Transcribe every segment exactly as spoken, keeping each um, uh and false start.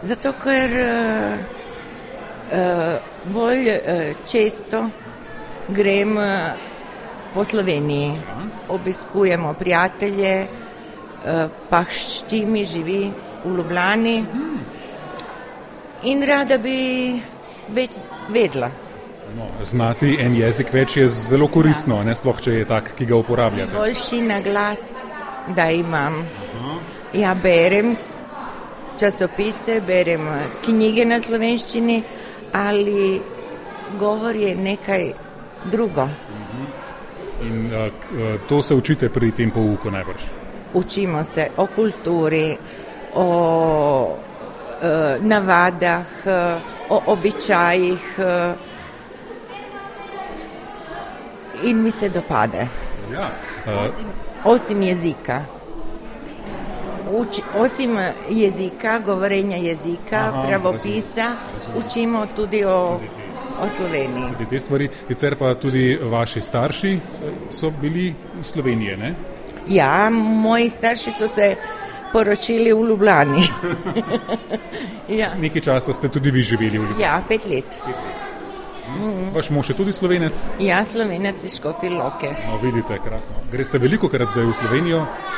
Zato, ker uh, uh, bolj uh, često grem uh, po Sloveniji. Obiskujemo prijatelje, uh, pa hči mi živi v Ljubljani in rada bi več vedela. No, znati en jezik več je zelo koristno, ne sploh, če je tak, ki ga uporabljate. Boljši na glas, da imam. Aha. Ja, berem časopise, berem knjige na slovenščini, ali govor je nekaj drugo. Uh-huh. In uh, to se učite pri tem pouku najbrž? Učimo se o kulturi, o uh, navadah, uh, o običajih, uh, in mi se dopade. Ja, uh, osim, osim jezika. Uči, osim jezika, govorenja jezika, aha, pravopisa, razumem. Učimo tudi o, o Sloveniji. Tudi te stvari. Sicer pa tudi vaši starši so bili iz Slovenije, ne? Ja, moji starši so se poročili v Ljubljani. Ja. Nekaj časa ste tudi vi živeli v Ljubljani? Ja, pet let. Pet let. Mm. Vaš mož je tudi Slovenec? Ja, Slovenec iz Škofje Loke. No, vidite, krasno. Greste veliko krat zdaj v Slovenijo?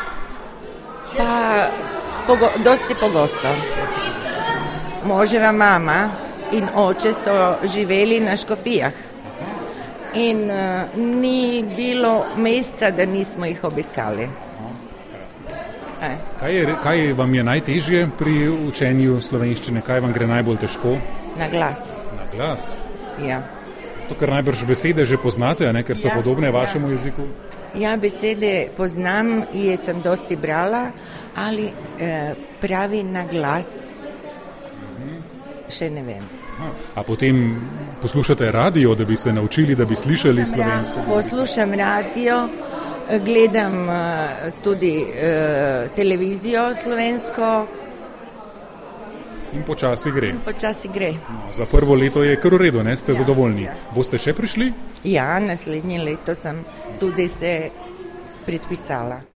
Pa, pogo, dosti pogosto. Moževa mama in oče so živeli na Škofijah. In uh, ni bilo meseca, da nismo jih obiskali. E. Kaj, je, kaj vam je najtežje pri učenju slovenščine? Kaj vam gre najbolj težko? Na glas. Na glas? Ja. Zato, ker najbrž besede že poznate, ne? Ker so ja, podobne vašemu ja. jeziku? Ja, besede poznam, je sem dosti brala, ali eh, pravi na glas, mhm. še ne vem. Aha. A potem poslušate radio, da bi se naučili, da bi slišali poslušam slovensko? Ra- poslušam radio, gledam uh, tudi uh, televizijo slovensko. In počasi gre. In počasi gre. No, za prvo leto je kar v redu, ne? Ste ja, zadovoljni. Ja. Boste še prišli? Ja, naslednje leto sem tudi se predpisala.